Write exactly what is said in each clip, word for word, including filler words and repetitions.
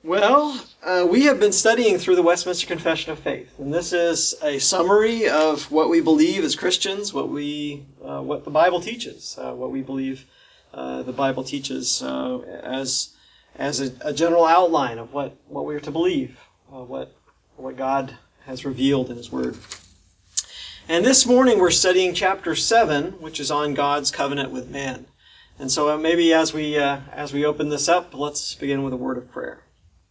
Well, uh, we have been studying through the Westminster Confession of Faith, and this is a summary of what we believe as Christians, what we, uh, what the Bible teaches, uh, what we believe uh, the Bible teaches uh, as as a, a general outline of what, what we are to believe, uh, what what God has revealed in His Word. And this morning we're studying chapter seven, which is on God's covenant with man. And so uh, maybe as we uh, as we open this up, let's begin with a word of prayer.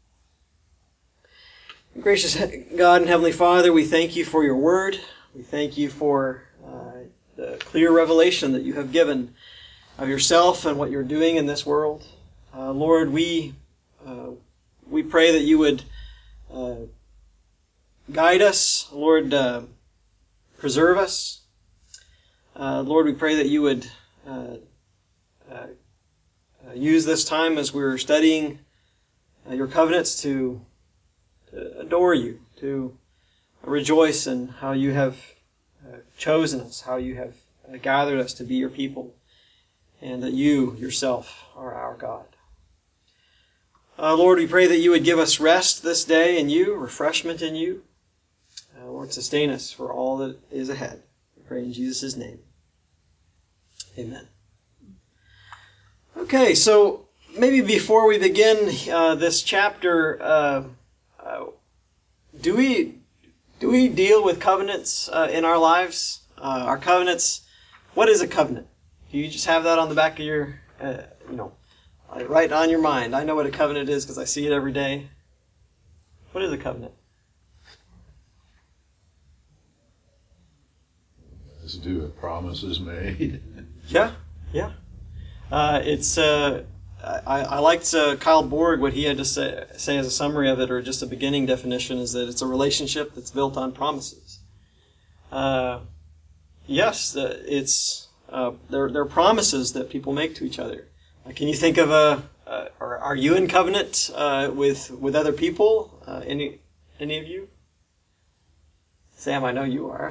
Gracious God and Heavenly Father, we thank you for your word. We thank you for uh, the clear revelation that you have given of yourself and what you're doing in this world. Uh, Lord, we uh, we pray that you would uh, guide us. Lord, uh, preserve us. Uh, Lord, we pray that you would uh, uh, uh, use this time as we're studying uh, your covenants to to adore you, to rejoice in how you have uh, chosen us, how you have uh, gathered us to be your people, and that you yourself are our God. Uh, Lord, we pray that you would give us rest this day in you, refreshment in you. Uh, Lord, sustain us for all that is ahead. We pray in Jesus' name. Amen. Okay, so maybe before we begin uh, this chapter, uh, uh, Do we do we deal with covenants uh, in our lives? Uh, our covenants. What is a covenant? Do you just have that on the back of your, uh, you know, like right on your mind? I know what a covenant is because I see it every day. What is a covenant? Has to do with promises made. Yeah, yeah. Uh, it's. Uh, I, I liked uh, Kyle Borg, what he had to say, say as a summary of it, or just a beginning definition, is that it's a relationship that's built on promises. Uh, yes, the, it's uh, they're, they're promises that people make to each other. Uh, can you think of a, uh, or are you in covenant uh, with with other people? Uh, any any of you? Sam, I know you are.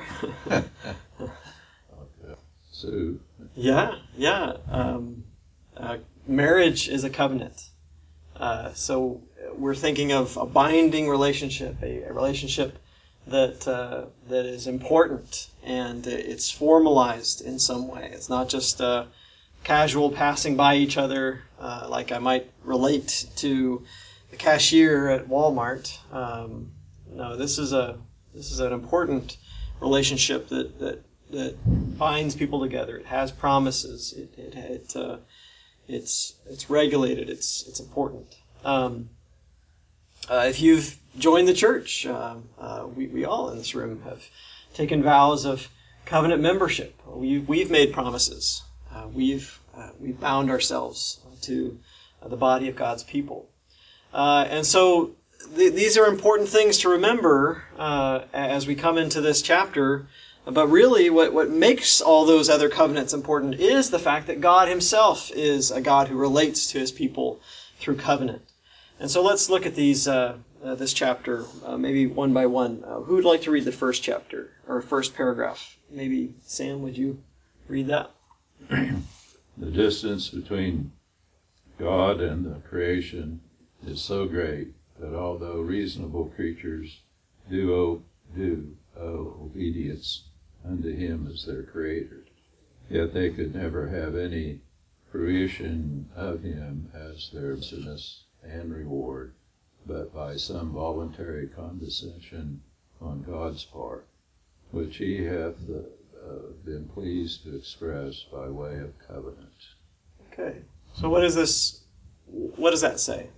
Okay. So. Yeah, yeah. Um, uh, Marriage is a covenant. Uh, so we're thinking of a binding relationship, a, a relationship that uh, that is important and it's formalized in some way. It's not just uh, casual passing by each other, uh, like I might relate to the cashier at Walmart. Um, no, this is a this is an important relationship that that, that binds people together. It has promises. It it, it uh, It's it's regulated. It's it's important. Um, uh, if you've joined the church, uh, uh, we we all in this room have taken vows of covenant membership. We we've made promises. Uh, we've uh, we've bound ourselves to uh, the body of God's people, uh, and so th- these are important things to remember uh, as we come into this chapter. But really, what, what makes all those other covenants important is the fact that God himself is a God who relates to his people through covenant. And so let's look at these uh, uh, this chapter, uh, maybe one by one. Uh, who would like to read the first chapter, or first paragraph? Maybe, Sam, would you read that? The distance between God and the creation is so great that although reasonable creatures do owe, do owe obedience unto him as their creator, yet they could never have any fruition of him as their business and reward, but by some voluntary condescension on God's part, which he hath uh, been pleased to express by way of covenant. Okay. So what is this? What does that say?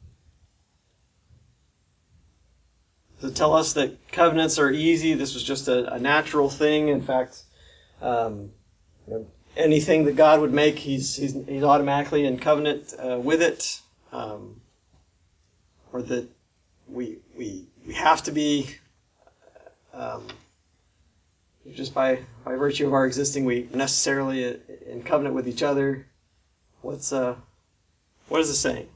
Does it tell us that covenants are easy? This was just a, a natural thing. In fact, um, you know, anything that God would make, he's he's, he's automatically in covenant uh, with it, um, or that we we we have to be um, just by by virtue of our existing, we necessarily in covenant with each other. What's uh what is it saying?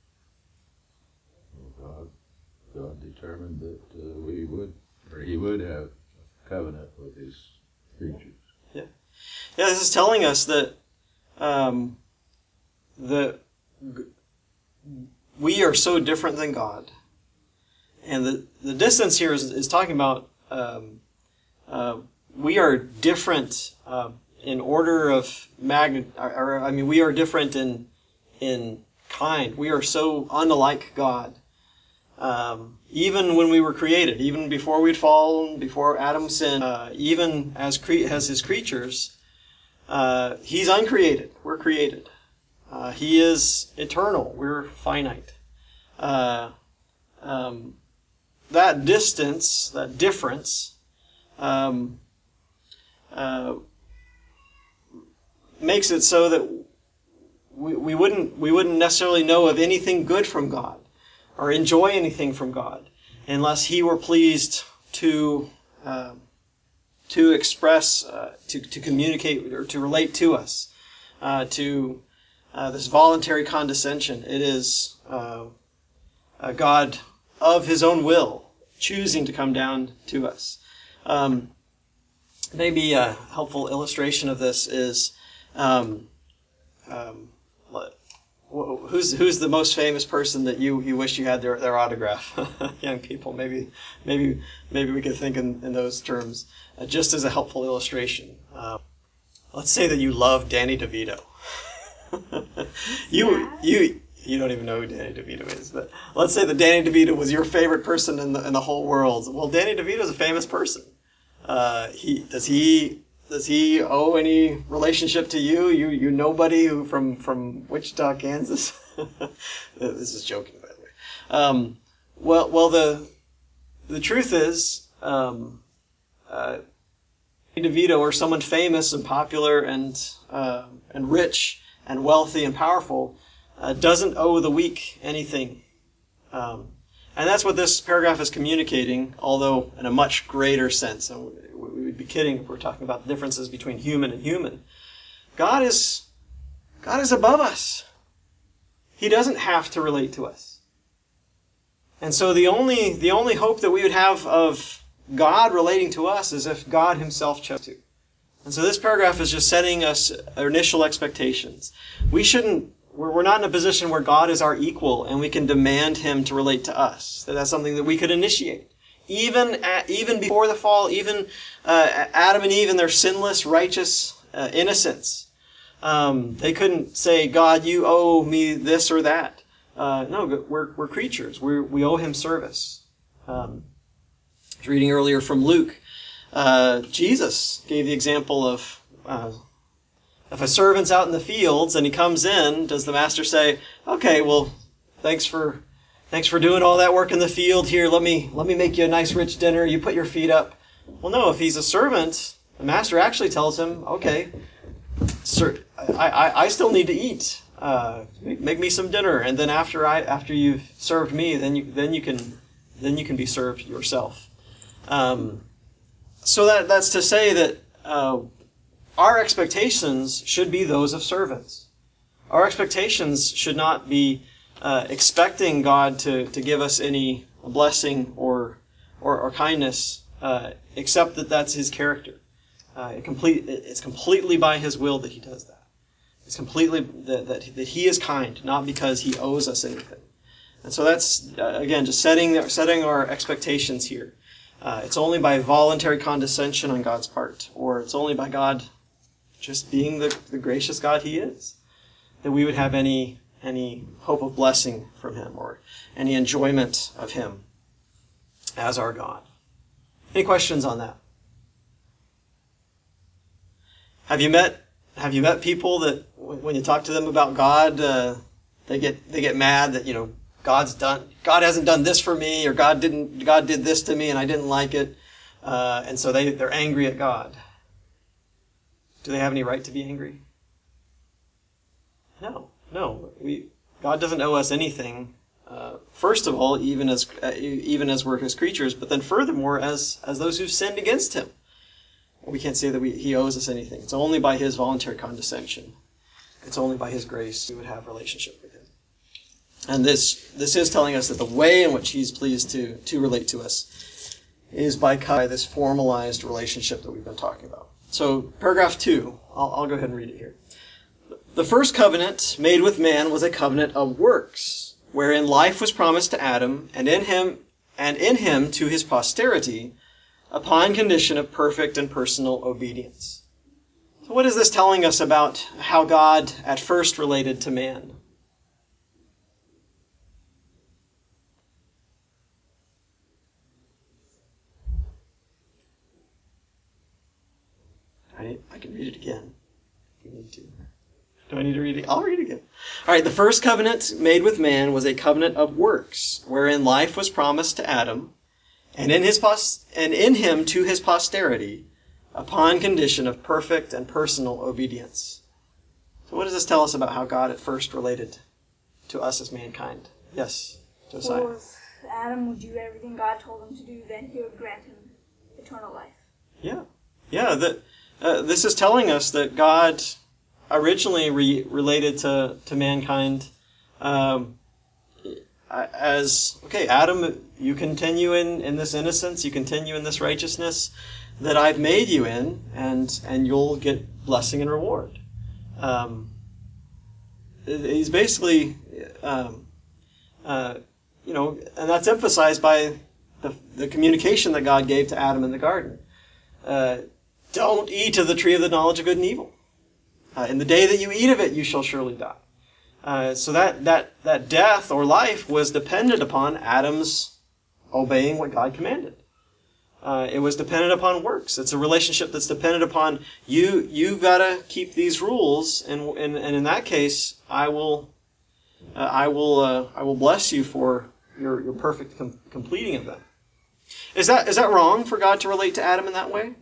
God, God determined that uh, we would, or he would have a covenant with his creatures. Yeah, yeah. This is telling us that um, the we are so different than God. And the, the distance here is, is talking about um, uh, we are different uh, in order of magnitude. Or, or, I mean, we are different in in kind. We are so unlike God. Um, even when we were created, even before we'd fallen, before Adam sinned, uh, even as cre- as his creatures, uh, he's uncreated. We're created. Uh, he is eternal. We're finite. Uh, um, that distance, that difference, um, uh, makes it so that we, we wouldn't we wouldn't necessarily know of anything good from God or enjoy anything from God unless He were pleased to uh, to express, uh, to to communicate or to relate to us, uh, to uh, this voluntary condescension. It is uh, a God of His own will choosing to come down to us. Um, maybe a helpful illustration of this is. Um, um, Who's who's the most famous person that you, you wish you had their, their autograph? Young people, maybe maybe maybe we could think in, in those terms, uh, just as a helpful illustration. Uh, let's say that you love Danny DeVito. you Yeah. you you don't even know who Danny DeVito is, but let's say that Danny DeVito was your favorite person in the in the whole world. Well, Danny DeVito is a famous person. Uh, he does he. Does he owe any relationship to you? You you nobody who from, from Wichita, Kansas? This is joking, by the way. Um, well, well, the the truth is, um, uh, DeVito or someone famous and popular and uh, and rich and wealthy and powerful uh, doesn't owe the weak anything. Um, and that's what this paragraph is communicating, although in a much greater sense. And we would be kidding if we're talking about differences between human and human. God is God is above us. He doesn't have to relate to us. And so the only the only hope that we would have of God relating to us is if God Himself chose to. And so this paragraph is just setting us our initial expectations. We shouldn't We're we're not in a position where God is our equal and we can demand Him to relate to us. That that's something that we could initiate. Even at, even before the fall, even uh, Adam and Eve in their sinless, righteous uh, innocence, um, they couldn't say, God, you owe me this or that. Uh, no, we're we're creatures. We we owe Him service. Um, I was reading earlier from Luke. Uh, Jesus gave the example of uh, if a servant's out in the fields and he comes in, does the master say, "Okay, well, thanks for." Thanks for doing all that work in the field. Here, let me let me make you a nice rich dinner. You put your feet up. Well, no, if he's a servant, the master actually tells him, okay, sir, I, I, I still need to eat. Uh, make me some dinner, and then after I after you've served me, then you then you can then you can be served yourself. Um, so that that's to say that uh, our expectations should be those of servants. Our expectations should not be Uh, expecting God to, to give us any blessing or or, or kindness, uh, except that that's His character. Uh, it complete, it's completely by His will that He does that. It's completely that, that, that He is kind, not because He owes us anything. And so that's, uh, again, just setting, setting our expectations here. Uh, it's only by voluntary condescension on God's part, or it's only by God just being the, the gracious God He is, that we would have any any hope of blessing from Him or any enjoyment of Him as our God. Any questions on that? Have you met Have you met people that when you talk to them about God, uh, they get they get mad that you know God's done God hasn't done this for me, or God didn't God did this to me and I didn't like it, uh, and so they they're angry at God. Do they have any right to be angry? No, no. We. God doesn't owe us anything. Uh, first of all, even as uh, even as we're His creatures, but then furthermore, as as those who've sinned against Him, we can't say that we, He owes us anything. It's only by His voluntary condescension. It's only by His grace we would have a relationship with Him. And this this is telling us that the way in which He's pleased to to relate to us is by this formalized relationship that we've been talking about. So, paragraph two. I'll, I'll go ahead and read it here. The first covenant made with man was a covenant of works, wherein life was promised to Adam, and in him and in him to his posterity, upon condition of perfect and personal obedience. So what is this telling us about how God at first related to man? I, I can read it again if you need to. Do I need to read it? I'll read it again. All right, the first covenant made with man was a covenant of works, wherein life was promised to Adam, and in his pos- and in him to his posterity, upon condition of perfect and personal obedience. So what does this tell us about how God at first related to us as mankind? Yes, Josiah. Well, if Adam would do everything God told him to do, then he would grant him eternal life. Yeah, yeah. That uh, this is telling us that God originally re- related to to mankind um, as okay, Adam, you continue in, in this innocence, you continue in this righteousness that I've made you in, and and you'll get blessing and reward. Um, he's basically, um, uh, you know, and that's emphasized by the, the communication that God gave to Adam in the garden. Uh, don't eat of the tree of the knowledge of good and evil. Uh, in the day that you eat of it, you shall surely die. Uh, so that, that, that death or life was dependent upon Adam's obeying what God commanded. Uh, it was dependent upon works. It's a relationship that's dependent upon you. You've got to keep these rules, and and, and in that case, I will, uh, I will, uh, I will bless you for your your perfect com- completing of them. Is that is that wrong for God to relate to Adam in that way?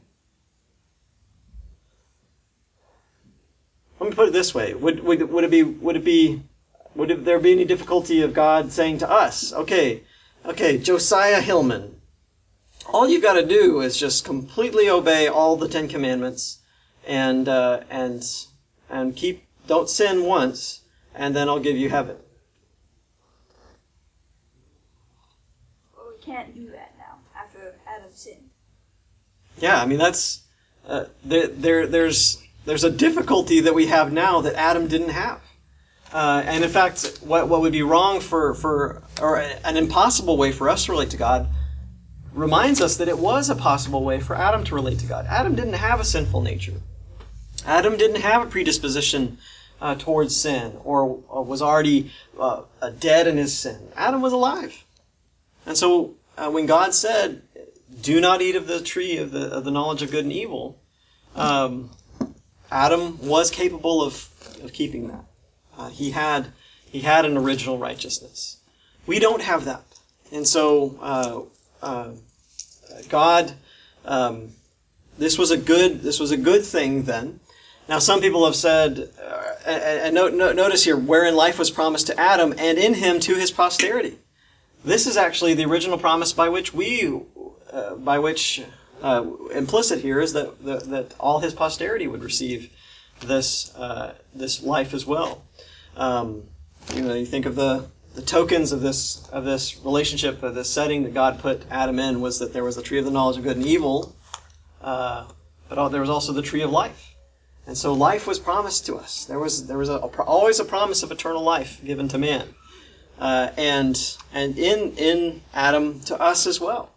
Let me put it this way: Would would would it be would it be would it, there be any difficulty of God saying to us, okay, okay, Josiah Hillman, all you've got to do is just completely obey all the Ten Commandments, and uh, and and keep don't sin once, and then I'll give you heaven. Well, we can't do that now after Adam sinned. Yeah, I mean that's uh, there there there's there's a difficulty that we have now that Adam didn't have, uh, and in fact, what what would be wrong for for or an impossible way for us to relate to God reminds us that it was a possible way for Adam to relate to God. Adam didn't have a sinful nature. Adam didn't have a predisposition uh, towards sin or, or was already uh, dead in his sin. Adam was alive. And so uh, when God said, do not eat of the tree of the, of the knowledge of good and evil, um, Adam was capable of, of keeping that. Uh, he had he had an original righteousness. We don't have that. And so uh, uh, God, um, this was a good this was a good thing then. Now some people have said, uh, and no, no, notice here, wherein life was promised to Adam, and in him to his posterity. This is actually the original promise by which we, uh, by which uh, implicit here is that, that that all his posterity would receive this uh, this life as well. Um, you know, you think of the. The tokens of this of this relationship, of this setting that God put Adam in, was that there was the tree of the knowledge of good and evil, uh, but there was also the tree of life, and so life was promised to us. There was there was a, a, always a promise of eternal life given to man, uh, and and in in Adam to us as well,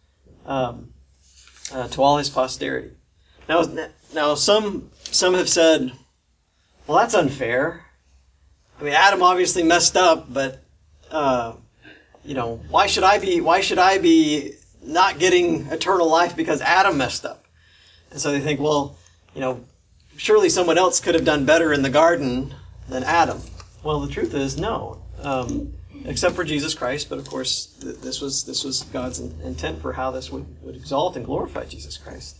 um, uh, to all his posterity. Now now some some have said, well, that's unfair. I mean, Adam obviously messed up, but Uh, you know, why should I be? Why should I be not getting eternal life because Adam messed up? And so they think, well, you know, surely someone else could have done better in the garden than Adam. Well, the truth is, no, um, except for Jesus Christ. But of course, th- this was this was God's in- intent for how this would, would exalt and glorify Jesus Christ.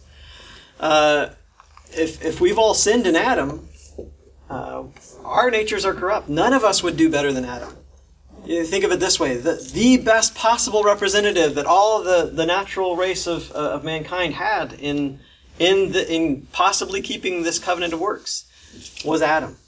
Uh, if if we've all sinned in Adam, uh, our natures are corrupt. None of us would do better than Adam. You think of it this way, the, the best possible representative that all of the, the natural race of, uh, of mankind had in in the, in possibly keeping this covenant of works was Adam.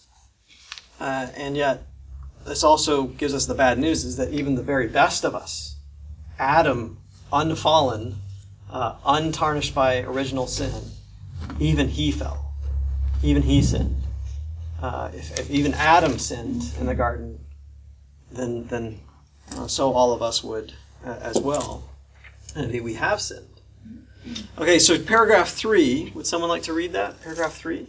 Uh, and yet, this also gives us the bad news, is that even the very best of us, Adam, unfallen, uh, untarnished by original sin, even he fell. Even he sinned. Uh, if, if even Adam sinned in the garden, then then uh, so all of us would uh, as well. And we have sinned. Okay, so paragraph three. Would someone like to read that? Paragraph three.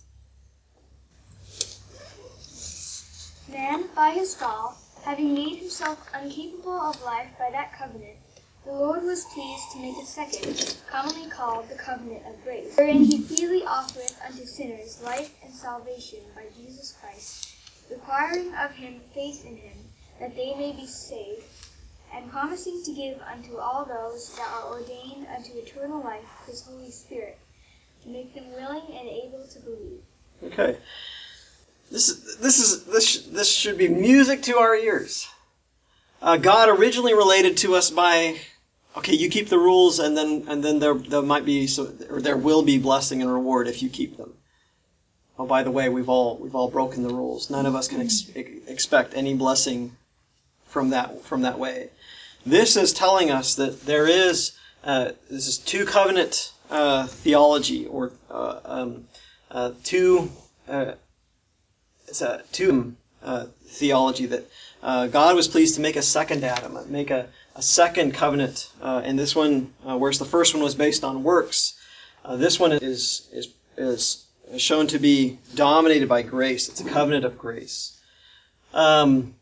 Man, by his fall, having made himself incapable of life by that covenant, the Lord was pleased to make a second, commonly called the covenant of grace, wherein he freely offereth unto sinners life and salvation by Jesus Christ, requiring of him faith in him, that they may be saved, and promising to give unto all those that are ordained unto eternal life his Holy Spirit, to make them willing and able to believe. Okay. This is this is this this should be music to our ears. Uh, God originally related to us by, okay, you keep the rules, and then and then there there might be so or there will be blessing and reward if you keep them. Oh, by the way, we've all we've all broken the rules. None of us can ex- expect any blessing from that from that way. This is telling us that there is uh, this is two covenant uh, theology, or uh, um, uh, two. Uh, It's a two uh, theology that uh, God was pleased to make a second Adam, make a, a second covenant. Uh, and this one, uh, whereas the first one was based on works, uh, this one is, is is shown to be dominated by grace. It's a covenant of grace. Um,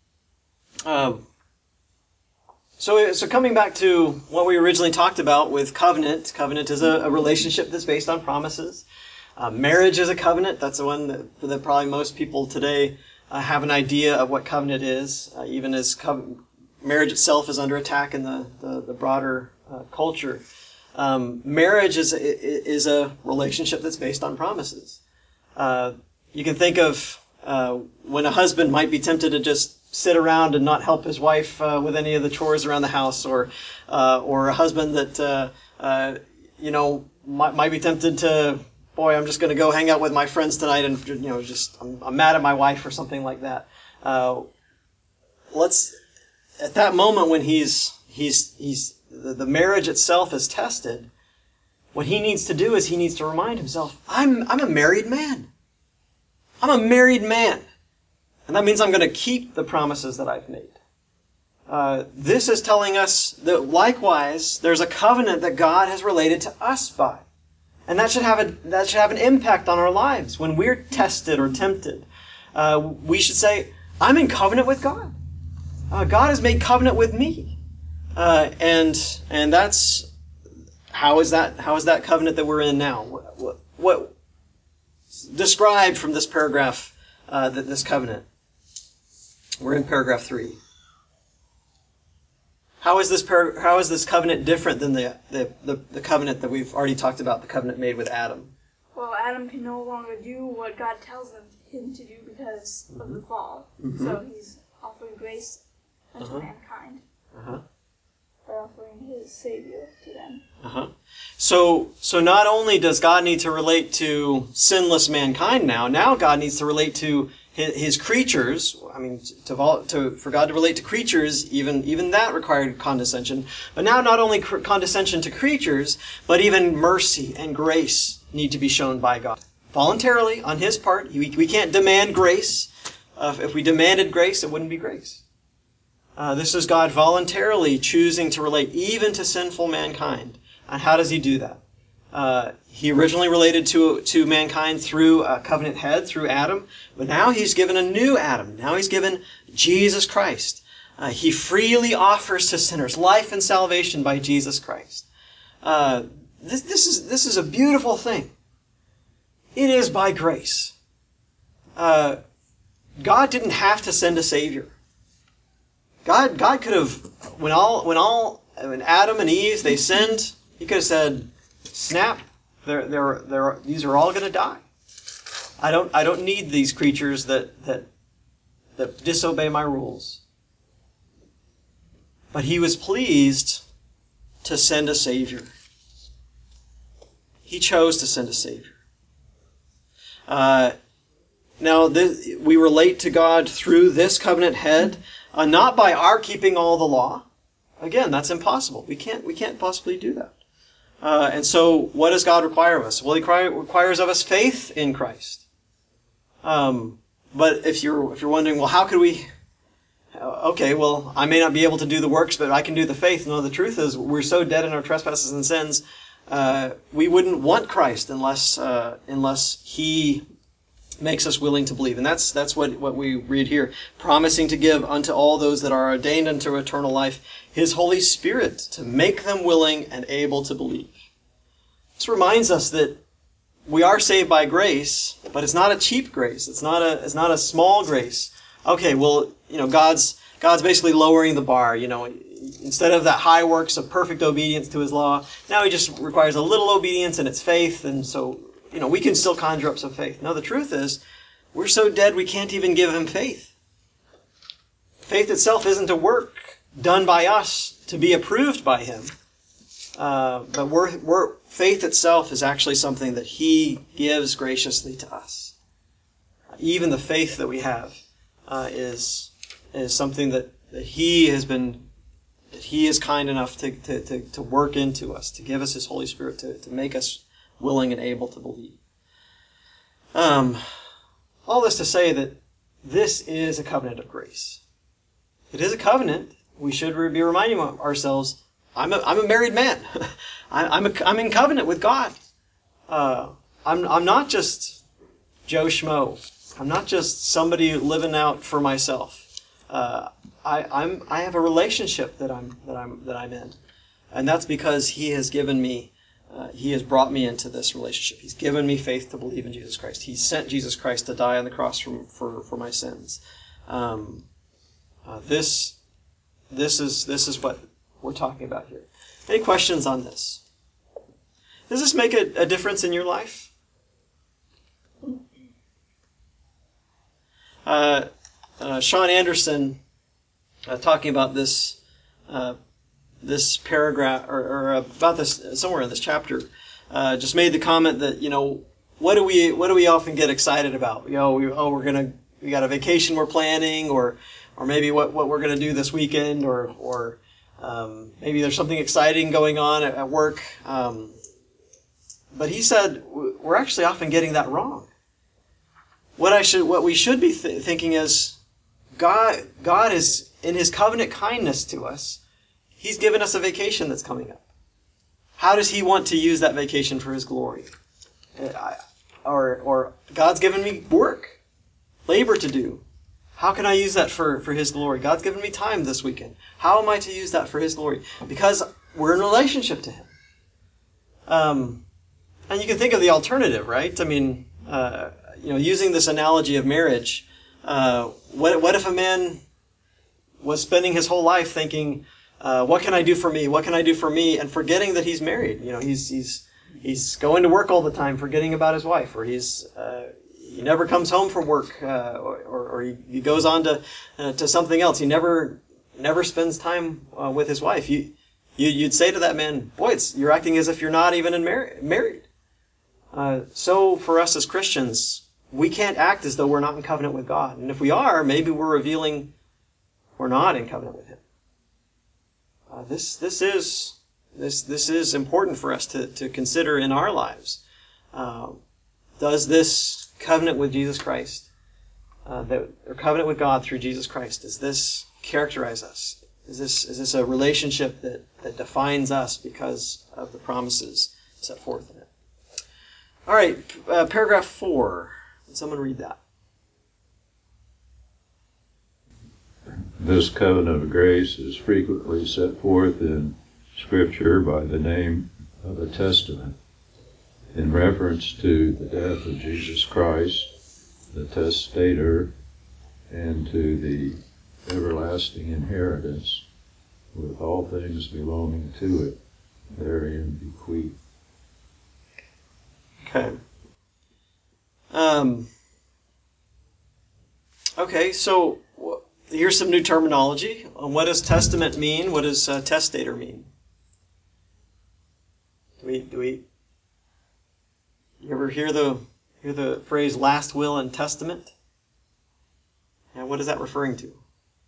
um, so, so coming back to what we originally talked about with covenant, covenant is a, a relationship that's based on promises. Uh, marriage is a covenant. That's the one that, that probably most people today uh, have an idea of what covenant is, uh, even as co- marriage itself is under attack in the, the, the broader uh, culture. Um, marriage is, is a relationship that's based on promises. Uh, you can think of uh, when a husband might be tempted to just sit around and not help his wife uh, with any of the chores around the house, or uh, or a husband that uh, uh, you know might, might be tempted to, boy, I'm just going to go hang out with my friends tonight, and you know, just I'm, I'm mad at my wife or something like that. Uh, let's at that moment when he's he's he's the, the marriage itself is tested. What he needs to do is he needs to remind himself, I'm I'm a married man. I'm a married man, and that means I'm going to keep the promises that I've made. Uh, this is telling us that likewise there's a covenant that God has related to us by. And that should have a that should have an impact on our lives when we're tested or tempted. Uh, we should say, "I'm in covenant with God. Uh, God has made covenant with me," uh, and and that's how is that how is that covenant that we're in now? What, what, what described from this paragraph uh, that this covenant? We're in paragraph three. How is this par- how is this covenant different than the, the, the, the covenant that we've already talked about, the covenant made with Adam? Well, Adam can no longer do what God tells him, him to do because mm-hmm. of the fall. Mm-hmm. So he's offering grace unto uh-huh. mankind uh-huh. by offering his Savior to them. Uh-huh. So, so not only does God need to relate to sinless mankind now, now God needs to relate to his, his creatures. I mean, to, to, for God to relate to creatures, even, even that required condescension. But now not only cr- condescension to creatures, but even mercy and grace need to be shown by God. Voluntarily, on his part. We, we can't demand grace. Uh, if we demanded grace, it wouldn't be grace. Uh, this is God voluntarily choosing to relate even to sinful mankind. And how does he do that? Uh, he originally related to, to mankind through a covenant head, through Adam. But now he's given a new Adam. Now he's given Jesus Christ. Uh, he freely offers to sinners life and salvation by Jesus Christ. Uh, this, this is, this is a beautiful thing. It is by grace. Uh, God didn't have to send a Savior. God, God could have, when all, when all, when Adam and Eve, they sinned, he could have said, snap, they're, they're, they're, these are all going to die. I don't, I don't need these creatures that, that, that disobey my rules. But he was pleased to send a Savior. He chose to send a Savior. Uh, now, this, we relate to God through this covenant head, uh, not by our keeping all the law. Again, that's impossible. We can't, we can't possibly do that. Uh, and so, what does God require of us? Well, He requires of us faith in Christ. Um, but if you're if you're wondering, well, how could we okay, well, I may not be able to do the works, but I can do the faith. No, the truth is we're so dead in our trespasses and sins, uh, we wouldn't want Christ unless uh, unless he makes us willing to believe. And that's that's what, what we read here. Promising to give unto all those that are ordained unto eternal life his Holy Spirit to make them willing and able to believe. This reminds us that we are saved by grace, but it's not a cheap grace. It's not a it's not a small grace. Okay, well, you know, God's God's basically lowering the bar. You know, instead of that high works of perfect obedience to his law, now he just requires a little obedience and it's faith, and so, you know, we can still conjure up some faith. No, the truth is, we're so dead we can't even give him faith. Faith itself isn't a work done by us to be approved by him. Uh, but we're, we're, faith itself is actually something that he gives graciously to us. Even the faith that we have uh, is is something that, that he has been, that he is kind enough to, to, to, to work into us, to give us his Holy Spirit, to, to make us willing and able to believe. Um, all this to say that this is a covenant of grace. It is a covenant. We should be reminding ourselves, I'm a, I'm a married man. I'm, a, I'm in covenant with God. Uh, I'm, I'm not just Joe Schmo. I'm not just somebody living out for myself. Uh, I, I'm, I have a relationship that I'm, that I'm, that I'm in. And that's because he has given me Uh, he has brought me into this relationship. He's given me faith to believe in Jesus Christ. He sent Jesus Christ to die on the cross for for, for my sins. Um, uh, this this is this is what we're talking about here. Any questions on this? Does this make a, a difference in your life? Uh, uh, Sean Anderson, uh, talking about this. Uh, this paragraph, or, or about this, somewhere in this chapter, uh, just made the comment that, you know, what do we, what do we often get excited about? You know, we, oh, we're gonna, we got a vacation we're planning, or, or maybe what, what we're gonna do this weekend, or, or, um, maybe there's something exciting going on at, at work. Um, but he said we're actually often getting that wrong. What I should, what we should be th- thinking is, God, God is in his covenant kindness to us. He's given us a vacation that's coming up. How does he want to use that vacation for his glory? Or, or God's given me work, labor to do. How can I use that for, for his glory? God's given me time this weekend. How am I to use that for his glory? Because we're in a relationship to him. Um, and you can think of the alternative, right? I mean, uh, you know, using this analogy of marriage, uh, what, what if a man was spending his whole life thinking, Uh, what can I do for me? What can I do for me? And forgetting that he's married. You know, he's he's he's going to work all the time, forgetting about his wife, or he's uh, he never comes home from work, uh, or, or or he, he goes on to uh, to something else. He never never spends time uh, with his wife. You, you you'd say to that man, boy, it's, you're acting as if you're not even in mar- married. Uh, so for us as Christians, we can't act as though we're not in covenant with God. And if we are, maybe we're revealing we're not in covenant with him. Uh, this this is this this is important for us to, to consider in our lives. Uh, does this covenant with Jesus Christ, uh, that or covenant with God through Jesus Christ, does this characterize us? Is this is this a relationship that, that defines us because of the promises set forth in it? All right, uh, paragraph four. Can someone read that? This covenant of grace is frequently set forth in Scripture by the name of a testament, in reference to the death of Jesus Christ, the testator, and to the everlasting inheritance, with all things belonging to it, therein bequeathed. Okay. Um, okay, so here's some new terminology. What does testament mean? What does uh, testator mean? Do we do we you ever hear the hear the phrase last will and testament? And what is that referring to?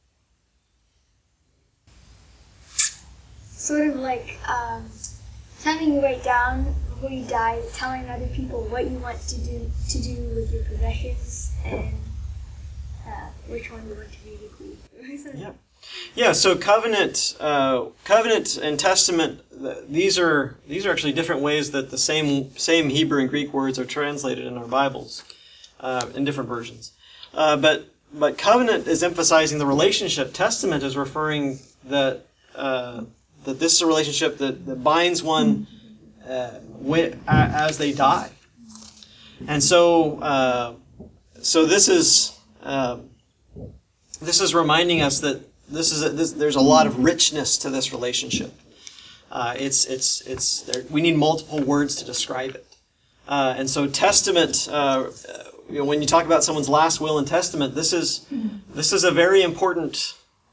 Sort of like um, something you write down before you die, telling other people what you want to do to do with your possessions, and uh, which one you want to be bequeathed. Yeah. Yeah, so covenant, uh, covenant and testament, these are these are actually different ways that the same same Hebrew and Greek words are translated in our Bibles, uh, in different versions. Uh, but but covenant is emphasizing the relationship. Testament is referring that uh, that this is a relationship that, that binds one uh, with, as they die. And so uh, so this is uh, this is reminding us that This is a, this, there's a lot of richness to this relationship. Uh, it's it's it's there, we need multiple words to describe it. Uh, and so testament, uh, you know, when you talk about someone's last will and testament, this is this is a very important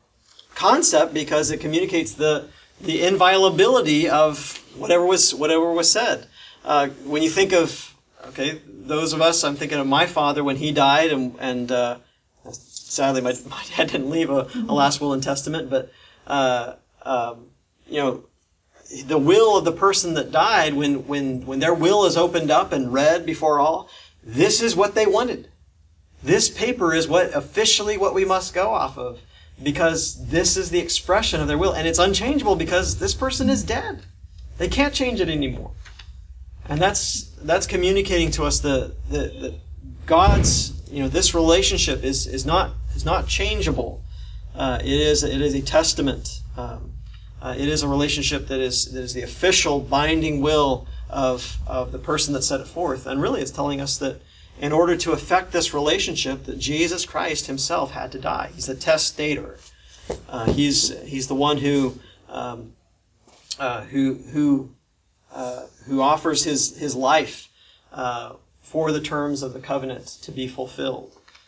concept because it communicates the the inviolability of whatever was whatever was said. Uh, when you think of okay, those of us, I'm thinking of my father when he died, and and uh, sadly my, my dad didn't leave a, a last will and testament, but uh, um, you know. The will of the person that died, when, when, when their will is opened up and read before all, this is what they wanted. This paper is what officially what we must go off of, because this is the expression of their will, and it's unchangeable because this person is dead. They can't change it anymore. And that's that's communicating to us the the, the God's, you know, this relationship is is not is not changeable. Uh, it is it is a testament. Um, Uh, it is a relationship that is that is the official binding will of, of the person that set it forth. And really it's telling us that in order to effect this relationship, that Jesus Christ himself had to die. He's the testator. Uh, he's he's the one who um, uh, who who uh, who offers his his life uh, for the terms of the covenant to be fulfilled.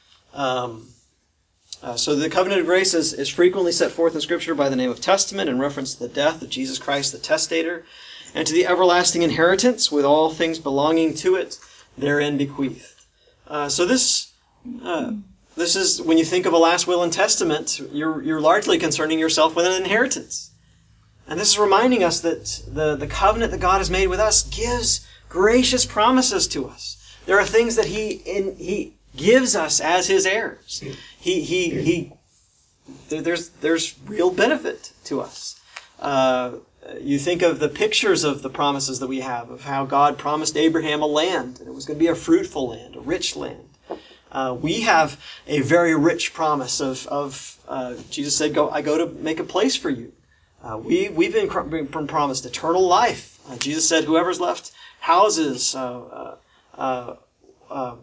Um, Uh, so the covenant of grace is, is frequently set forth in Scripture by the name of testament in reference to the death of Jesus Christ, the testator, and to the everlasting inheritance with all things belonging to it, therein bequeathed. Uh, so this uh, this is, when you think of a last will and testament, you're you're largely concerning yourself with an inheritance. And this is reminding us that the, the covenant that God has made with us gives gracious promises to us. There are things that He in He gives us as His heirs. He he he. There's there's real benefit to us. Uh, you think of the pictures of the promises that we have, of how God promised Abraham a land, and it was going to be a fruitful land, a rich land. Uh, we have a very rich promise of of uh, Jesus said, "Go, I go to make a place for you." Uh, we we've been, been promised eternal life. Uh, Jesus said, "Whoever's left houses." Uh, uh, uh, uh,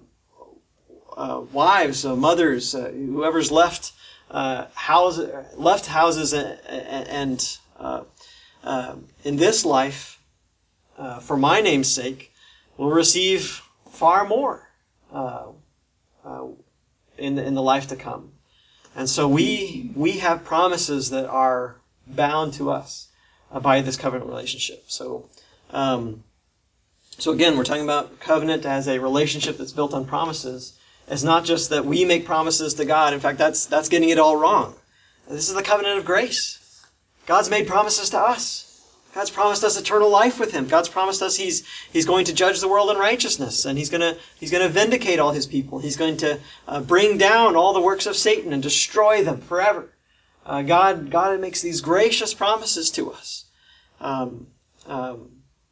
Uh, wives, uh, mothers, uh, whoever's left uh, house, left houses and, and uh, uh, in this life, uh, for my name's sake, will receive far more uh, uh, in the, in the life to come. And so we we have promises that are bound to us uh, by this covenant relationship. So. Um, so again, we're talking about covenant as a relationship that's built on promises. It's not just that we make promises to God. In fact, that's that's getting it all wrong. This is the covenant of grace. God's made promises to us. God's promised us eternal life with Him. God's promised us He's He's going to judge the world in righteousness, and He's going to He's going to vindicate all His people. He's going to uh, bring down all the works of Satan and destroy them forever. Uh, God God makes these gracious promises to us. Um, um,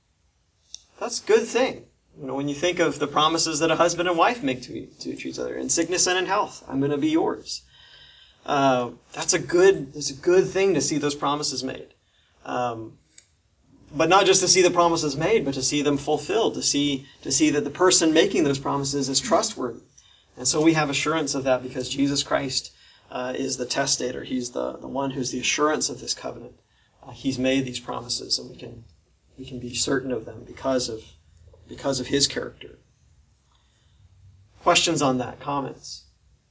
that's a good thing. You know, when you think of the promises that a husband and wife make to, to each other, in sickness and in health, I'm going to be yours. Uh, that's a good, it's a good thing to see those promises made. Um, but not just to see the promises made, but to see them fulfilled, to see to see that the person making those promises is trustworthy. And so we have assurance of that because Jesus Christ uh, is the testator. He's the, the one who's the assurance of this covenant. Uh, he's made these promises, and we can we can be certain of them because of because of His character. Questions on that? Comments?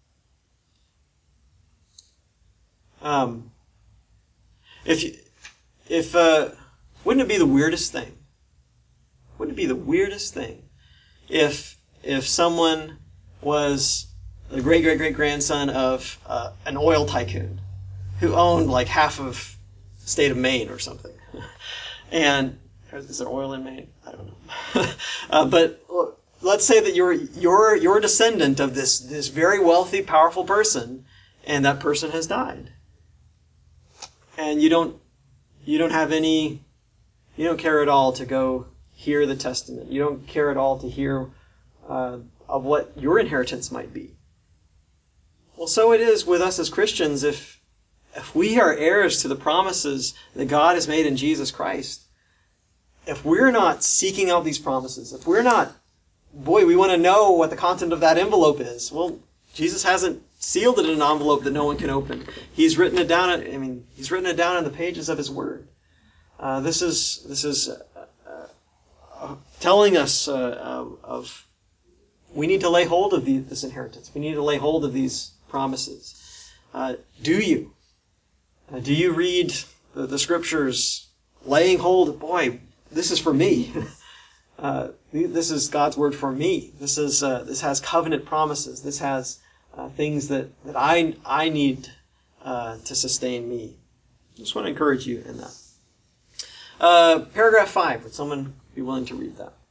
Um, if you, if uh, wouldn't it be the weirdest thing? Wouldn't it be the weirdest thing if if someone was the great great great grandson of uh, an oil tycoon who owned like half of the state of Maine or something, and is there oil in Maine? I don't know. uh, but let's say that you're you're you're a descendant of this this very wealthy, powerful person, and that person has died. And you don't you don't have any you don't care at all to go hear the testament. You don't care at all to hear uh, of what your inheritance might be. Well, so it is with us as Christians. If if we are heirs to the promises that God has made in Jesus Christ, if we're not seeking out these promises, if we're not, boy, we want to know what the content of that envelope is. Well, Jesus hasn't sealed it in an envelope that no one can open. He's written it down. I mean, he's written it down in the pages of His Word. Uh, this is this is uh, uh, telling us uh, uh, of we need to lay hold of the, this inheritance. We need to lay hold of these promises. Uh, do you? Uh, do you read the, the Scriptures, laying hold of, boy, this is for me. uh, this is God's Word for me. This is uh, this has covenant promises. This has uh, things that, that I, I need uh, to sustain me. I just want to encourage you in that. Uh, paragraph five. Would someone be willing to read that?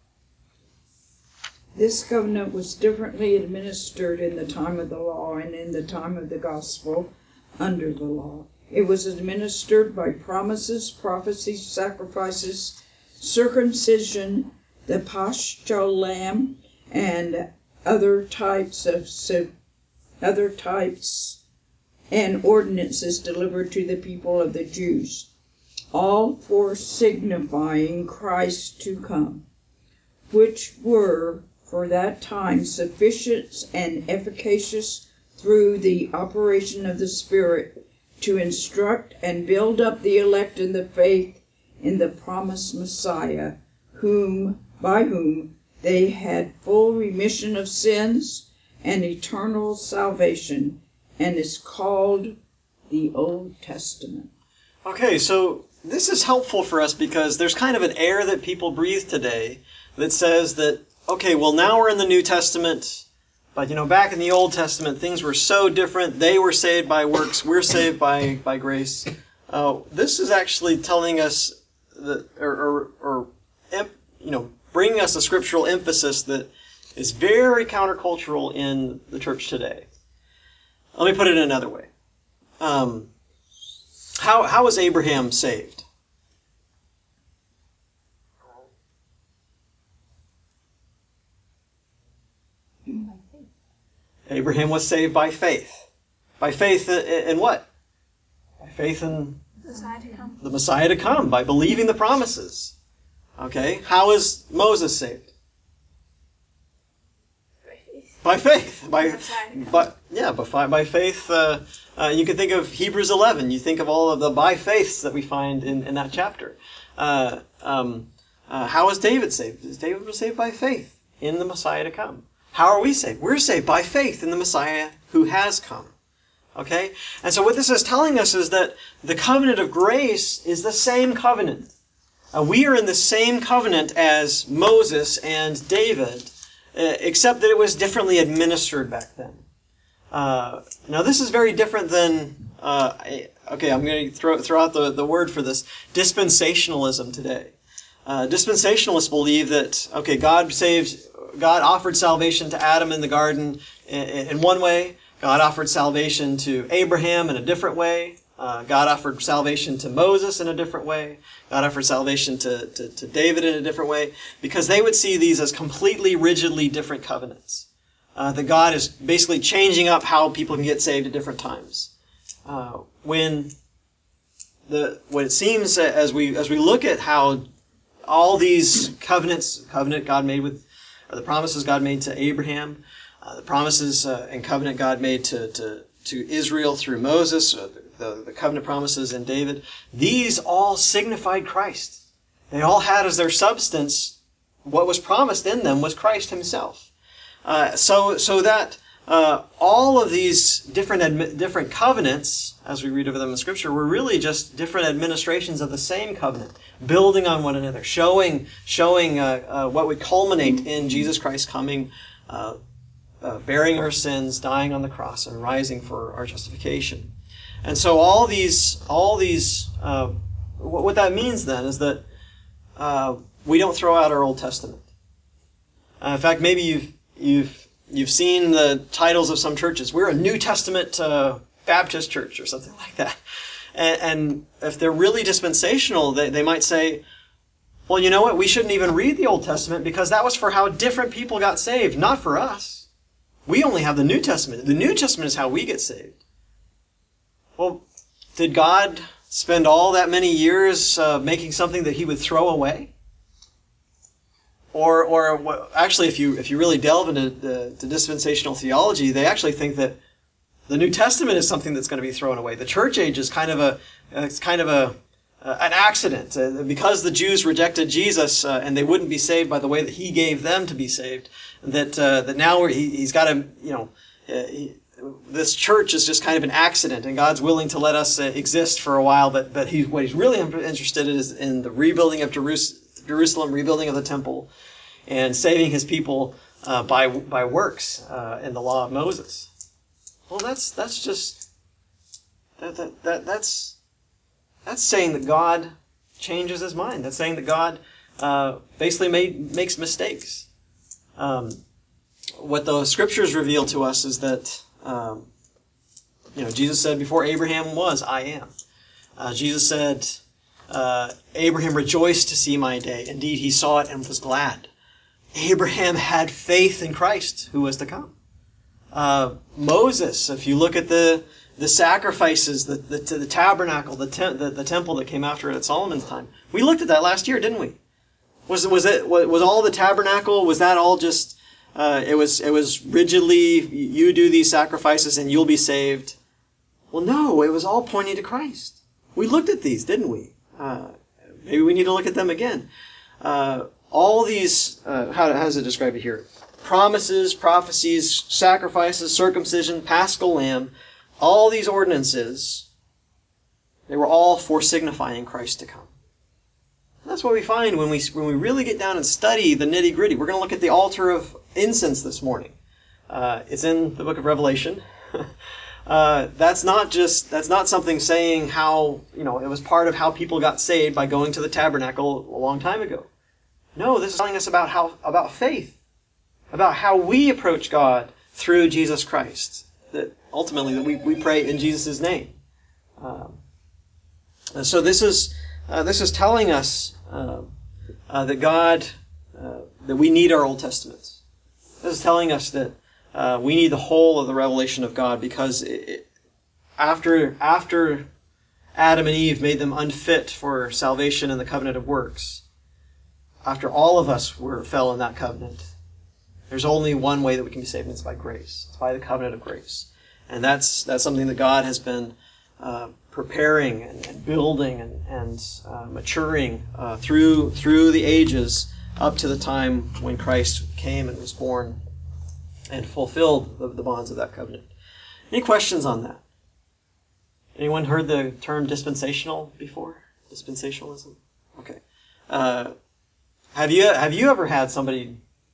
This covenant was differently administered in the time of the law and in the time of the gospel under the law. It was administered by promises, prophecies, sacrifices, circumcision, the paschal lamb, and other types of other types and ordinances delivered to the people of the Jews, all for signifying Christ to come, which were for that time sufficient and efficacious through the operation of the Spirit to instruct and build up the elect in the faith in the promised Messiah, whom by whom they had full remission of sins and eternal salvation, and is called the Old Testament. Okay, so this is helpful for us because there's kind of an air that people breathe today that says that, okay, well, now we're in the New Testament, but, you know, back in the Old Testament, things were so different. They were saved by works. We're saved by, by grace. Uh, this is actually telling us that, or, or, or, you know, bringing us a scriptural emphasis that is very countercultural in the church today. Let me put it another way. Um, how, how was Abraham saved? Abraham was saved by faith. By faith in, in what? By faith in Messiah to come. the Messiah to come, by believing the promises. Okay, how is Moses saved? By faith. By, by yeah, by, by faith. Uh, uh, you can think of Hebrews eleven. You think of all of the by faiths that we find in, in that chapter. Uh, um, uh, how is David saved? David was saved by faith in the Messiah to come. How are we saved? We're saved by faith in the Messiah who has come. Okay? And so what this is telling us is that the covenant of grace is the same covenant. Uh, we are in the same covenant as Moses and David, uh, except that it was differently administered back then. Uh, now this is very different than, uh, okay, I'm going to throw, throw out the, the word for this, dispensationalism today. Uh, dispensationalists believe that, okay, God saved, God offered salvation to Adam in the garden in, in one way. God offered salvation to Abraham in a different way. Uh, God offered salvation to Moses in a different way. God offered salvation to, to, to David in a different way, because they would see these as completely, rigidly different covenants. Uh, that God is basically changing up how people can get saved at different times. Uh, when the what it seems as we as we look at how all these covenants, covenant God made with, or the promises God made to Abraham, uh, the promises uh, and covenant God made to, to, to Israel through Moses, uh, the, the covenant promises in David, these all signified Christ. They all had as their substance, what was promised in them was Christ himself. Uh, so, so that uh, all of these different admi- different covenants, as we read of them in Scripture, were really just different administrations of the same covenant, building on one another, showing showing uh, uh, what would culminate in Jesus Christ coming, uh, uh, bearing our sins, dying on the cross, and rising for our justification. And so, all these all these uh, what that means then is that uh, we don't throw out our Old Testament. Uh, in fact, maybe you've You've you've seen the titles of some churches. We're a New Testament uh, Baptist church or something like that. And, and if they're really dispensational, they, they might say, well, you know what? We shouldn't even read the Old Testament because that was for how different people got saved, not for us. We only have the New Testament. The New Testament is how we get saved. Well, did God spend all that many years uh, making something that he would throw away? Or, or actually, if you if you really delve into the, the dispensational theology, they actually think that the New Testament is something that's going to be thrown away. The church age is kind of a it's kind of a uh, an accident uh, because the Jews rejected Jesus uh, and they wouldn't be saved by the way that he gave them to be saved. That uh, that now we're, he, he's got to you know uh, he, this church is just kind of an accident, and God's willing to let us uh, exist for a while. But but he what he's really interested in is in the rebuilding of Jerusalem. Jerusalem, rebuilding of the temple, and saving his people uh, by by works uh, in the law of Moses. Well, that's that's just that, that that that's that's saying that God changes his mind. That's saying that God uh, basically made, makes mistakes. Um, what the scriptures reveal to us is that um, you know Jesus said, "Before Abraham was, I am." Uh, Jesus said, Uh, Abraham rejoiced to see my day. Indeed, he saw it and was glad. Abraham had faith in Christ who was to come. Uh, Moses, if you look at the the sacrifices, the the, the tabernacle, the, te- the the temple that came after it at Solomon's time, we looked at that last year, didn't we? Was was it was all the tabernacle? Was that all just? Uh, it was it was rigidly you do these sacrifices and you'll be saved. Well, no, it was all pointing to Christ. We looked at these, didn't we? Uh, maybe we need to look at them again. Uh, all these, uh, how, how does it describe it here? Promises, prophecies, sacrifices, circumcision, paschal lamb, all these ordinances, they were all for signifying Christ to come. And that's what we find when we when we really get down and study the nitty-gritty. We're going to look at the altar of incense this morning. Uh, it's in the book of Revelation. Uh, that's not just that's not something saying how you know it was part of how people got saved by going to the tabernacle a long time ago. No, this is telling us about how about faith, about how we approach God through Jesus Christ. That ultimately that we, we pray in Jesus' name. Um, and so this is uh, this is telling us uh, uh, that God uh, that we need our Old Testament. This is telling us that. Uh, we need the whole of the revelation of God because it, it, after after Adam and Eve made them unfit for salvation and the covenant of works, after all of us were fell in that covenant, there's only one way that we can be saved, and it's by grace. It's by the covenant of grace. And that's that's something that God has been uh, preparing and, and building and, and uh, maturing uh, through through the ages up to the time when Christ came and was born and fulfilled the, the bonds of that covenant. Any questions on that? Anyone heard the term dispensational before? Dispensationalism? Okay. Uh, have you have you ever had somebody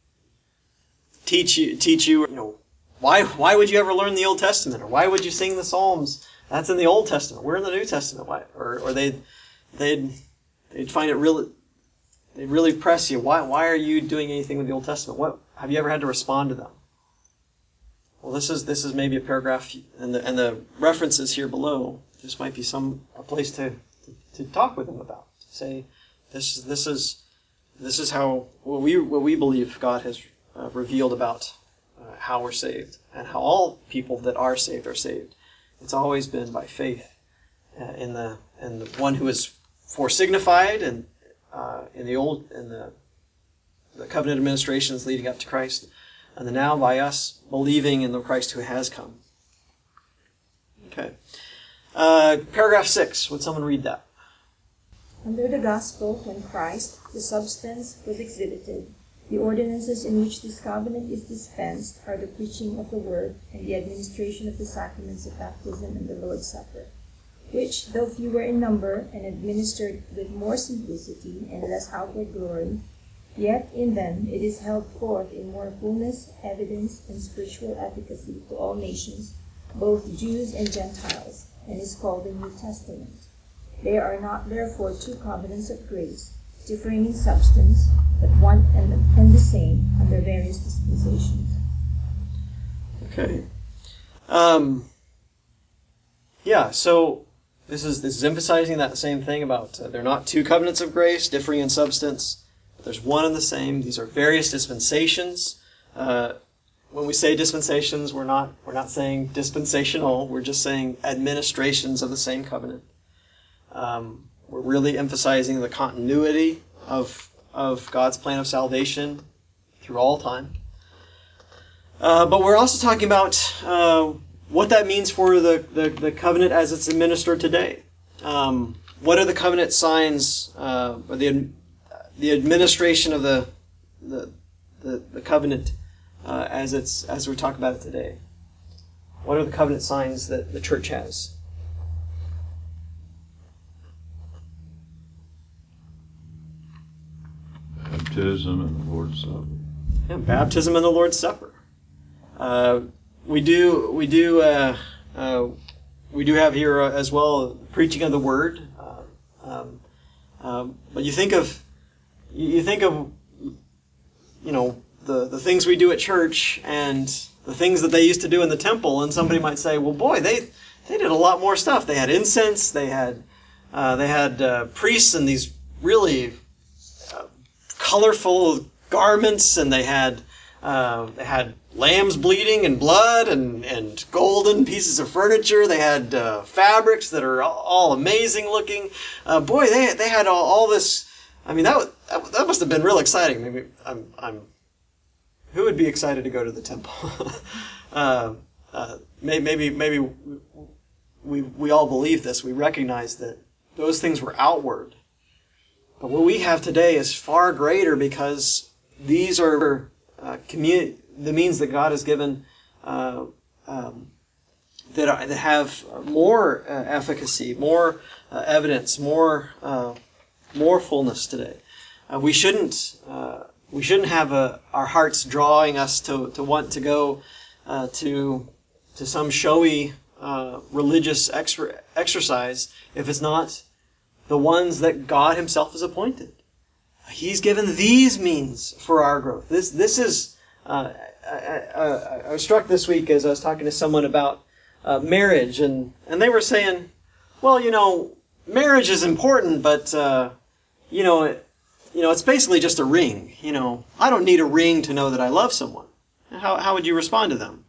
teach you teach you you know why why would you ever learn the Old Testament, or why would you sing the Psalms? That's in the Old Testament. We're in the New Testament. Why? Or or they they'd they'd find it really they'd really press you. Why why are you doing anything with the Old Testament? What have you ever had to respond to them? Well, this is this is maybe a paragraph, and the and the references here below. This might be some a place to, to, to talk with them about. To say, this this is this is how what we what we believe God has uh, revealed about uh, how we're saved and how all people that are saved are saved. It's always been by faith uh, in the in the one who is foresignified and uh, in the old in the the covenant administrations leading up to Christ. And then now by us believing in the Christ who has come. Okay. Uh, paragraph six. Would someone read that? Under the gospel, when Christ, the substance, was exhibited, the ordinances in which this covenant is dispensed are the preaching of the word and the administration of the sacraments of baptism and the Lord's Supper, which, though fewer in number and administered with more simplicity and less outward glory, yet in them it is held forth in more fullness, evidence, and spiritual efficacy to all nations, both Jews and Gentiles, and is called the New Testament. They are not therefore two covenants of grace, differing in substance, but one and the, and the same under various dispensations. Okay. Um, Yeah, so this is this is emphasizing that same thing about uh, they're not two covenants of grace, differing in substance, but there's one and the same. These are various dispensations. Uh, when we say dispensations, we're not we're not saying dispensational. We're just saying administrations of the same covenant. Um, we're really emphasizing the continuity of of God's plan of salvation through all time. Uh, but we're also talking about uh, what that means for the, the, the covenant as it's administered today. Um, what are the covenant signs, uh, or the the administration of the the, the, the covenant uh, as it's as we talk about it today? What are the covenant signs that the church has? Baptism and the Lord's Supper. Yeah, baptism and the Lord's Supper. Uh, we do we do uh, uh, we do have here uh, as well preaching of the word. Uh, um, um, but you think of you think of you know the the things we do at church and the things that they used to do in the temple, and somebody might say, well, boy, they they did a lot more stuff. They had incense. They had uh, they had uh, priests in these really uh, colorful garments, and they had uh, they had lambs bleeding and blood and, and golden pieces of furniture. They had uh, fabrics that are all, all amazing looking. Uh, boy, they they had all, all this. I mean, that, that that must have been real exciting. Maybe I'm I'm. Who would be excited to go to the temple? uh, uh, maybe maybe we we all believe this. We recognize that those things were outward. But what we have today is far greater, because these are uh, commun- the means that God has given uh, um, that, are, that have more uh, efficacy, more uh, evidence, more uh, more fullness today. Uh, we shouldn't uh, we shouldn't have a, our hearts drawing us to, to want to go uh, to to some showy uh, religious ex- exercise if it's not the ones that God Himself has appointed. He's given these means for our growth. This this is. Uh, I, I, I was struck this week as I was talking to someone about uh, marriage, and, and they were saying, well, you know, marriage is important, but uh, you know, it, you know, it's basically just a ring. You know, I don't need a ring to know that I love someone. How how would you respond to them?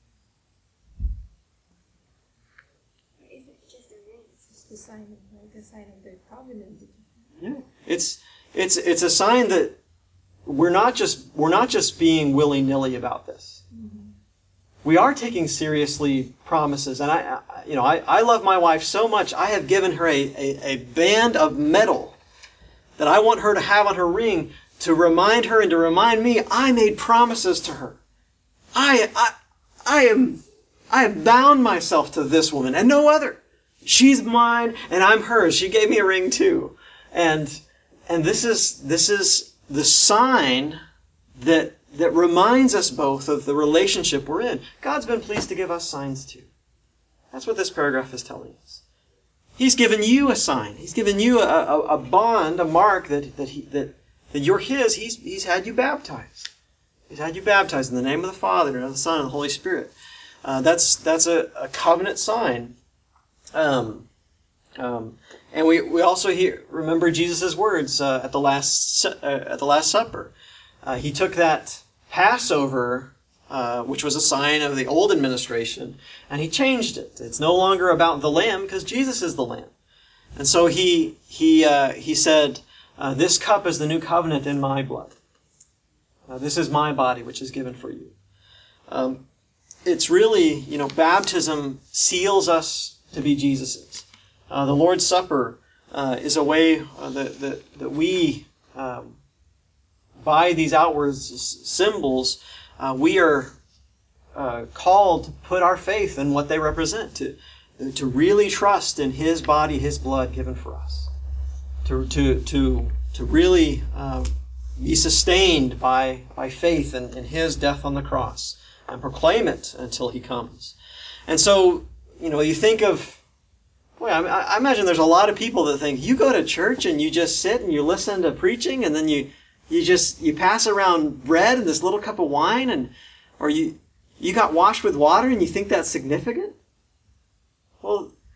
It's just a ring. It's just a sign of like a sign of the covenant. Yeah, it's it's it's a sign that we're not just we're not just being willy-nilly about this. Mm-hmm. We are taking seriously promises, and I, I you know I, I love my wife so much. I have given her a, a, a band of metal that I want her to have on her ring to remind her and to remind me I made promises to her. I I I am I have bound myself to this woman and no other. She's mine and I'm hers. She gave me a ring too. And and this is this is the sign that that reminds us both of the relationship we're in. God's been pleased to give us signs too. That's what this paragraph is telling us. He's given you a sign. He's given you a, a, a bond, a mark that that he that, that you're His. He's He's had you baptized. He's had you baptized in the name of the Father and of the Son and the Holy Spirit. Uh, that's that's a, a covenant sign. Um, um, and we, we also hear remember Jesus' words uh, at the last uh, at the Last Supper. Uh, he took that Passover, uh, which was a sign of the old administration, and he changed it. It's no longer about the lamb because Jesus is the lamb. And so he he uh, he said, uh, "This cup is the new covenant in my blood. Uh, this is my body, which is given for you." Um, it's really, you know, baptism seals us to be Jesus's. Uh, the Lord's Supper uh, is a way uh, that, that that we, um, by these outward symbols, uh, we are uh, called to put our faith in what they represent, to to really trust in His body, His blood given for us, to to to to really uh, be sustained by by faith in, in His death on the cross and proclaim it until He comes. And so, you know, you think of. Boy, I, I imagine there's a lot of people that think you go to church and you just sit and you listen to preaching and then you you just you pass around bread and this little cup of wine and or you you got washed with water and you think that's significant. Well,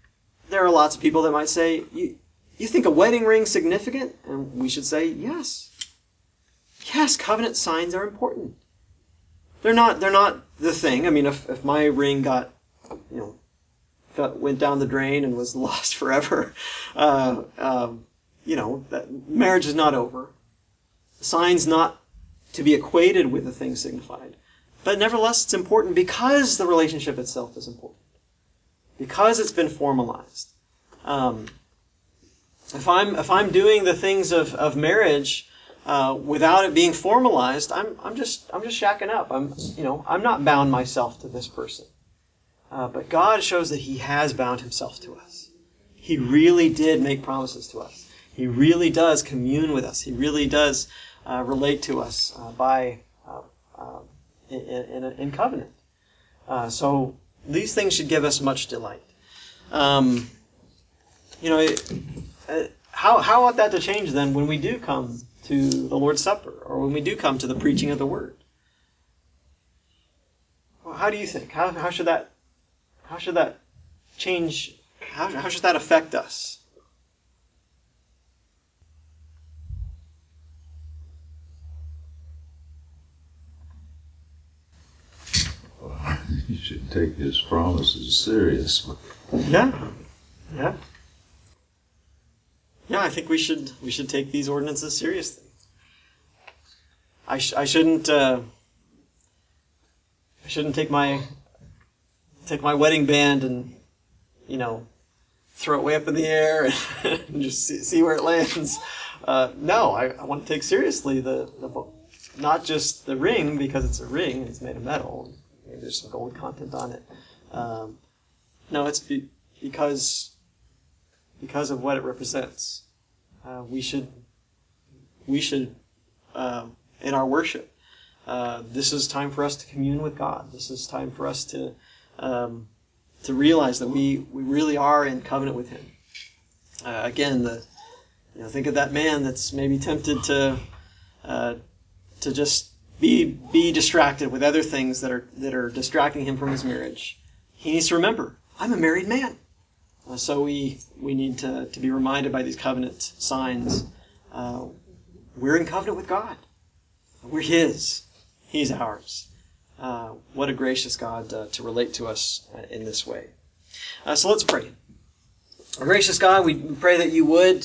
there are lots of people that might say, you, you think a wedding ring's significant? And we should say, yes. Yes, covenant signs are important. They're not, they're not the thing. I mean, if, if my ring got, you know, fell, went down the drain and was lost forever, uh, um, you know, that marriage is not over. The sign's not to be equated with the thing signified. But nevertheless, it's important because the relationship itself is important. Because it's been formalized. Um, if I'm if I'm doing the things of, of marriage uh, without it being formalized, I'm I'm just I'm just shacking up. I'm you know I'm not bound myself to this person. Uh, but God shows that He has bound Himself to us. He really did make promises to us. He really does commune with us. He really does uh, relate to us uh, by uh, uh, in, in, in covenant. Uh, so these things should give us much delight. Um, you know, it, uh, how how ought that to change then when we do come to the Lord's Supper or when we do come to the preaching of the Word? Well, how do you think? How how should that how should that change? How how should that affect us? You should take His promises seriously. Yeah, yeah, yeah. I think we should we should take these ordinances seriously. I sh- I shouldn't uh, I shouldn't take my take my wedding band and you know throw it way up in the air and just see, see where it lands. Uh, no, I, I want to take seriously the, the not just the ring because it's a ring and it's made of metal. Maybe there's some gold content on it. Um, no, it's be, because because of what it represents. Uh, we should we should uh, in our worship. Uh, this is time for us to commune with God. This is time for us to um, to realize that we, we really are in covenant with Him. Uh, again, the you know think of that man that's maybe tempted to uh, to just be be distracted with other things that are that are distracting him from his marriage. He needs to remember, I'm a married man. Uh, so we we need to, to be reminded by these covenant signs. Uh, we're in covenant with God. We're His. He's ours. Uh, what a gracious God uh, to relate to us uh, in this way. Uh, so let's pray. Our gracious God, we pray that you would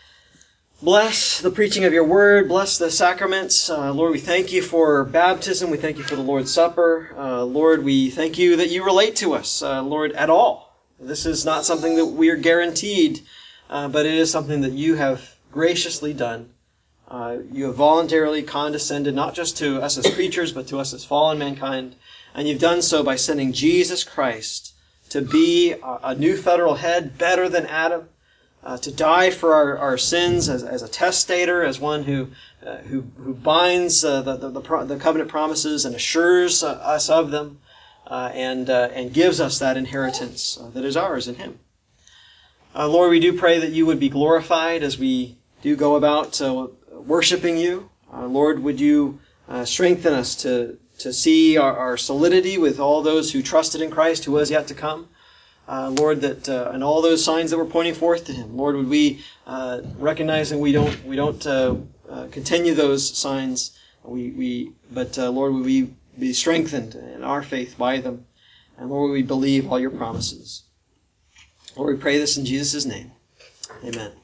bless the preaching of your word, bless the sacraments. Uh, Lord, we thank you for baptism. We thank you for the Lord's Supper. Uh, Lord, we thank you that you relate to us, uh, Lord, at all. This is not something that we are guaranteed, uh, but it is something that you have graciously done. Uh, you have voluntarily condescended not just to us as creatures, but to us as fallen mankind. And you've done so by sending Jesus Christ to be a, a new federal head, better than Adam, uh, to die for our, our sins as, as a testator, as one who uh, who, who binds uh, the, the, the, the covenant promises and assures uh, us of them, uh, and, uh, and gives us that inheritance uh, that is ours in Him. Uh, Lord, we do pray that you would be glorified as we do go about uh, worshiping you. Uh, Lord, would you uh, strengthen us to, to see our, our solidity with all those who trusted in Christ who was yet to come. Uh, Lord, that uh, and all those signs that were pointing forth to Him. Lord, would we uh, recognize that we don't we don't uh, uh, continue those signs. We we but uh, Lord, would we be strengthened in our faith by them, and Lord, would we believe all your promises. Lord, we pray this in Jesus' name. Amen.